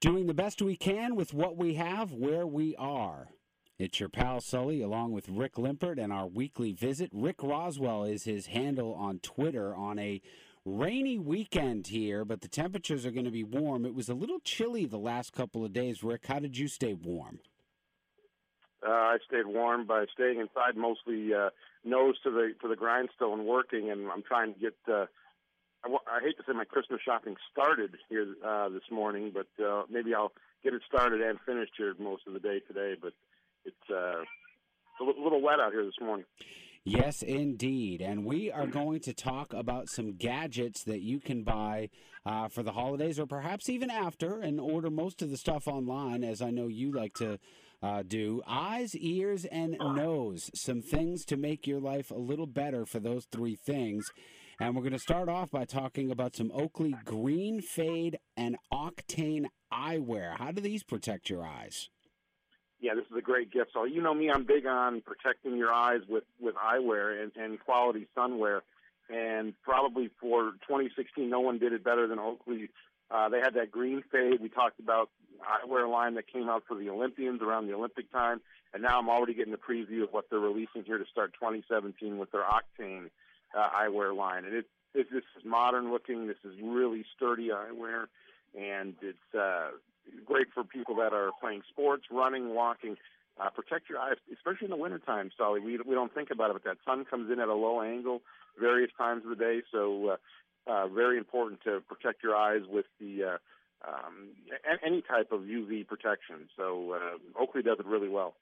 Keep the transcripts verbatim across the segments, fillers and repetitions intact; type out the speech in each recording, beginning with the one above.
Doing the best we can with what we have where we are. It's your pal Sully along with Rick Limpert and our weekly visit. Rick Roswell is his handle on Twitter on a rainy weekend here, but the temperatures are going to be warm. It was a little chilly the last couple of days. Rick, how did you stay warm? Uh, I stayed warm by staying inside, mostly uh, nose to the to the grindstone working, and I'm trying to get, uh, I, w- I hate to say my Christmas shopping started here uh, this morning, but uh, maybe I'll get it started and finished here most of the day today, but it's, uh, it's a little, little wet out here this morning. Yes, indeed. And we are going to talk about some gadgets that you can buy uh, for the holidays or perhaps even after and order most of the stuff online, as I know you like to uh, do. Eyes, ears, and nose. Some things to make your life a little better for those three things. And we're going to start off by talking about some Oakley Green Fade and Octane eyewear. How do these protect your eyes? Yeah, this is a great gift. So you know me, I'm big on protecting your eyes with, with eyewear and, and quality sunwear. And probably for twenty sixteen, no one did it better than Oakley. Uh, they had that Green Fade. We talked about eyewear line that came out for the Olympians around the Olympic time. And now I'm already getting a preview of what they're releasing here to start twenty seventeen with their Octane uh, eyewear line. And it, it, this is modern looking. This is really sturdy eyewear. And it's uh, great for people that are playing sports, running, walking. Uh, protect your eyes, especially in the wintertime, Sully. We, we don't think about it, but that sun comes in at a low angle various times of the day, so uh, uh, very important to protect your eyes with the uh, um, a- any type of U V protection. So uh, Oakley does it really well.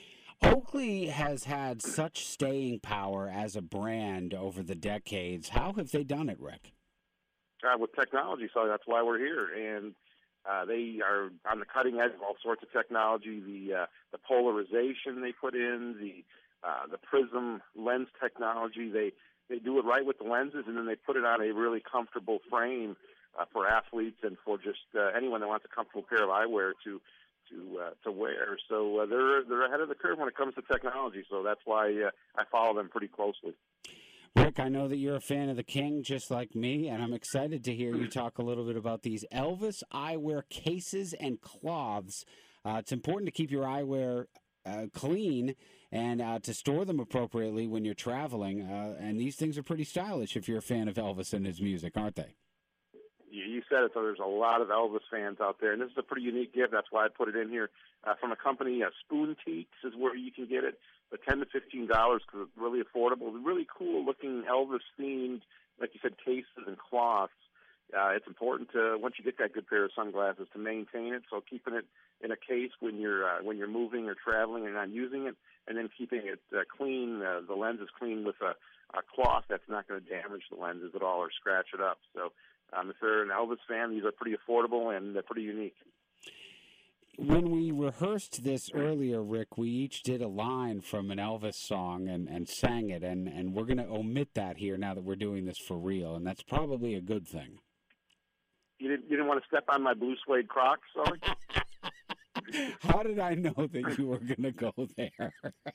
Oakley has had such staying power as a brand over the decades. How have they done it, Rick? Uh, with technology, so that's why we're here. And uh, they are on the cutting edge of all sorts of technology. The uh, the polarization they put in, the uh, the prism lens technology. They they do it right with the lenses, and then they put it on a really comfortable frame uh, for athletes and for just uh, anyone that wants a comfortable pair of eyewear to to uh, to wear. So uh, they're they're ahead of the curve when it comes to technology. So that's why uh, I follow them pretty closely. Rick, I know that you're a fan of the King, just like me, and I'm excited to hear you talk a little bit about these Elvis eyewear cases and cloths. Uh, it's important to keep your eyewear uh, clean and uh, to store them appropriately when you're traveling, uh, and these things are pretty stylish if you're a fan of Elvis and his music, aren't they? You said it, so there's a lot of Elvis fans out there, and this is a pretty unique gift. That's why I put it in here. Uh, from a company, uh, Spoon Teaks is where you can get it, but ten to fifteen dollars because it's really affordable. Really cool-looking Elvis-themed, like you said, cases and cloths. Uh, it's important to, once you get that good pair of sunglasses, to maintain it. So keeping it in a case when you're uh, when you're moving or traveling and not using it, and then keeping it uh, clean, uh, the lens is clean with a, a cloth that's not going to damage the lenses at all or scratch it up. So um, if they're an Elvis fan, these are pretty affordable and they're pretty unique. When we rehearsed this earlier, Rick, we each did a line from an Elvis song and, and sang it, and, and we're going to omit that here now that we're doing this for real, and that's probably a good thing. You didn't, you didn't want to step on my blue suede Crocs, sorry? How did I know that you were going to go there?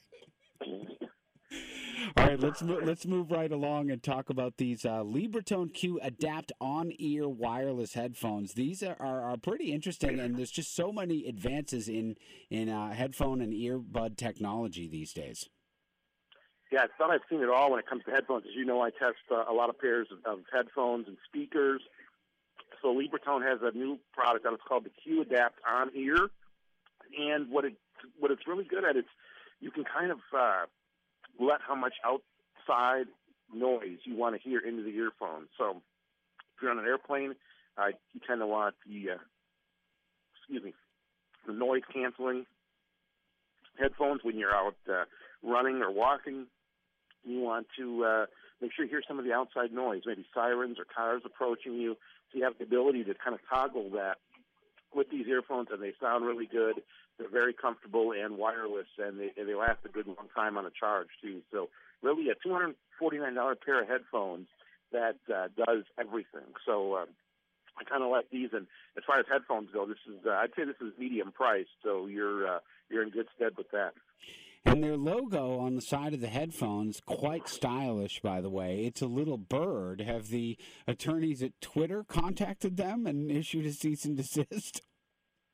All right, let's mo- let's move right along and talk about these uh, Libratone Q Adapt on-ear wireless headphones. These are, are, are pretty interesting, and there's just so many advances in in uh, headphone and earbud technology these days. Yeah, I thought I've seen it all when it comes to headphones. As you know, I test uh, a lot of pairs of, of headphones and speakers. So Libratone has a new product that is called the Q Adapt on-ear, and what it what it's really good at is you can kind of uh, let how much outside noise you want to hear into the earphones. So if you're on an airplane, uh, you kind of want the, uh, excuse me, the noise canceling headphones when you're out uh, running or walking. You want to uh, make sure you hear some of the outside noise, maybe sirens or cars approaching you. So you have the ability to kind of toggle that with these earphones, and they sound really good. They're very comfortable and wireless, and they, and they last a good long time on a charge, too. So really a two hundred forty-nine dollars pair of headphones that uh, does everything. So uh, I kind of like these. And as far as headphones go, this is uh, I'd say this is medium priced, so you're uh, you're in good stead with that. And their logo on the side of the headphones, quite stylish, by the way. It's a little bird. Have the attorneys at Twitter contacted them and issued a cease and desist?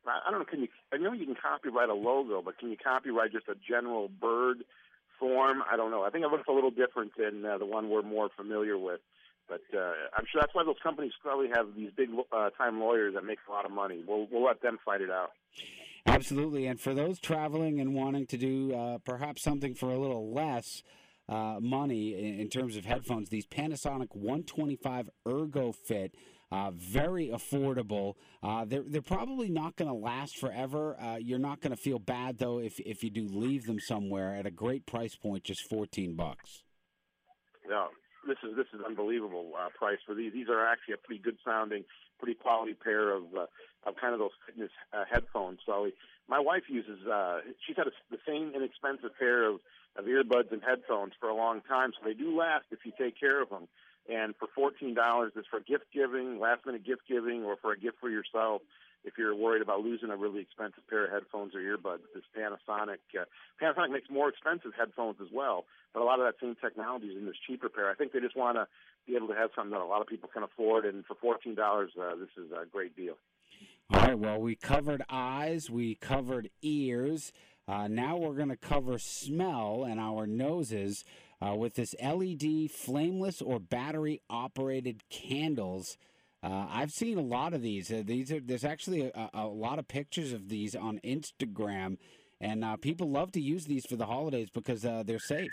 I I don't know. Can you? I know you can copyright a logo, but can you copyright just a general bird form? I don't know. I think it looks a little different than uh, the one we're more familiar with. But uh, I'm sure that's why those companies probably have these big uh, time lawyers that make a lot of money. We'll we'll let them fight it out. Absolutely. And for those traveling and wanting to do uh, perhaps something for a little less uh, money in, in terms of headphones, these Panasonic one twenty-five Ergo Fit, uh, very affordable. Uh, they're they're probably not going to last forever. Uh, you're not going to feel bad though if if you do leave them somewhere at a great price point, just fourteen bucks. Yeah. This is this is unbelievable uh, price for these. These are actually a pretty good sounding, pretty quality pair of uh, of kind of those fitness uh, headphones. So my wife uses. Uh, she's had a, the same inexpensive pair of, of earbuds and headphones for a long time. So they do last if you take care of them. And for fourteen dollars, it's for gift giving, last minute gift giving, or for a gift for yourself. If you're worried about losing a really expensive pair of headphones or earbuds, this Panasonic, uh, Panasonic makes more expensive headphones as well, but a lot of that same technology is in this cheaper pair. I think they just want to be able to have something that a lot of people can afford, and for fourteen dollars, uh, this is a great deal. All right, well, we covered eyes, we covered ears. Uh, now we're going to cover smell and our noses uh, with this L E D flameless or battery-operated candles. Uh, I've seen a lot of these. Uh, these are there's actually a, a lot of pictures of these on Instagram, and uh, people love to use these for the holidays because uh, they're safe.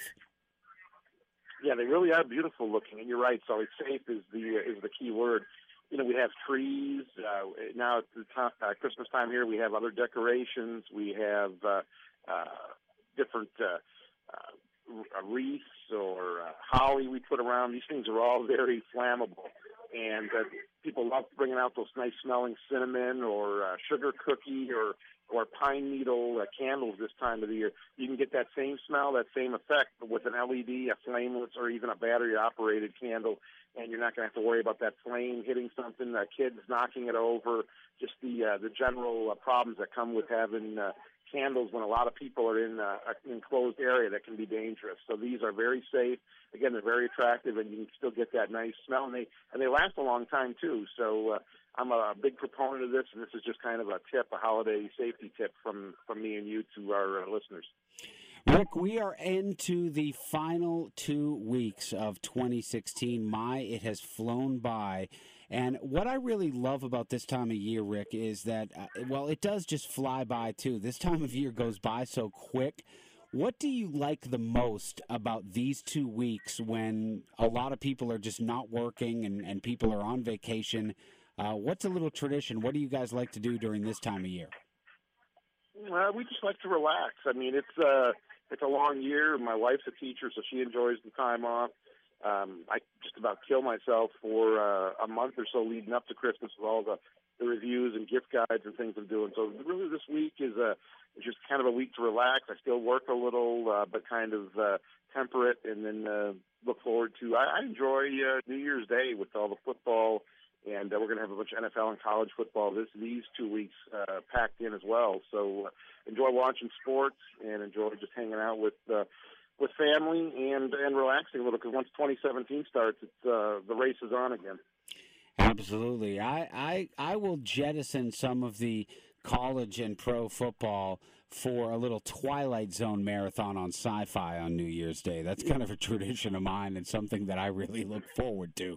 Yeah, they really are beautiful looking, and you're right. So safe is the uh, is the key word. You know, we have trees uh, now. At the time, uh, Christmas time here, we have other decorations. We have uh, uh, different uh, uh, wreaths or uh, holly we put around. These things are all very flammable. And uh, people love bringing out those nice smelling cinnamon or uh, sugar cookie or or pine needle uh, candles this time of the year. You can get that same smell, that same effect, but with an L E D, a flameless, or even a battery-operated candle, and you're not going to have to worry about that flame hitting something, uh, kids knocking it over, just the uh, the general uh, problems that come with having uh, candles when a lot of people are in uh, an enclosed area that can be dangerous. So these are very safe. Again, they're very attractive, and you can still get that nice smell, and they and they last a long time too. So uh, I'm a big proponent of this, and this is just kind of a tip, a holiday safety tip from, from me and you to our uh, listeners. Rick, we are into the final two weeks of twenty sixteen. My, it has flown by. And what I really love about this time of year, Rick, is that, uh, well, it does just fly by, too. This time of year goes by so quick. What do you like the most about these two weeks when a lot of people are just not working and, and people are on vacation? Uh, what's a little tradition? What do you guys like to do during this time of year? Well, we just like to relax. I mean, it's uh, it's a long year. My wife's a teacher, so she enjoys the time off. Um, I just about kill myself for uh, a month or so leading up to Christmas with all the, the reviews and gift guides and things I'm doing. So really this week is, a, is just kind of a week to relax. I still work a little, uh, but kind of uh, temper it, and then uh, look forward to – I enjoy uh, New Year's Day with all the football, and uh, we're going to have a bunch of N F L and college football this these two weeks uh, packed in as well. So uh, enjoy watching sports and enjoy just hanging out with uh, – with family and and relaxing a little, because once twenty seventeen starts, it's uh, the race is on again. Absolutely. I, I I will jettison some of the college and pro football for a little Twilight Zone marathon on Sci-Fi on New Year's Day. That's kind of a tradition of mine and something that I really look forward to.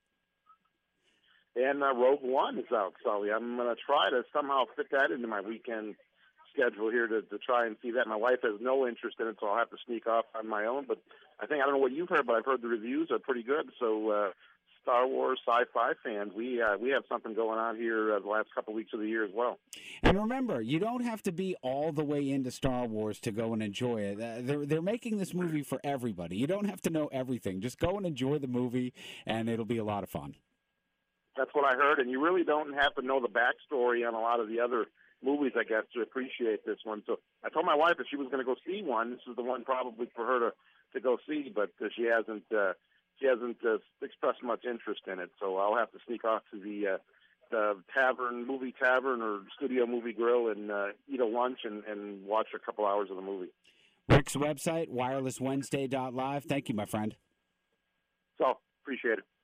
And uh, Rogue One is out, Sully. I'm going to try to somehow fit that into my weekend schedule here to, to try and see that. My wife has no interest in it, so I'll have to sneak off on my own. But I think, I don't know what you've heard, but I've heard the reviews are pretty good. So uh, Star Wars sci-fi fans, we uh, we have something going on here uh, the last couple of weeks of the year as well. And remember, you don't have to be all the way into Star Wars to go and enjoy it. Uh, they're, they're making this movie for everybody. You don't have to know everything. Just go and enjoy the movie, and it'll be a lot of fun. That's what I heard, and you really don't have to know the backstory on a lot of the other movies, I guess, to appreciate this one. So I told my wife if she was going to go see one, this is the one probably for her to, to go see, but uh, she hasn't uh, she hasn't uh, expressed much interest in it. So I'll have to sneak off to the uh, the tavern, movie tavern, or studio movie grill and uh, eat a lunch and, and watch a couple hours of the movie. Rick's website, wireless wednesday dot live. Thank you, my friend. So appreciate it.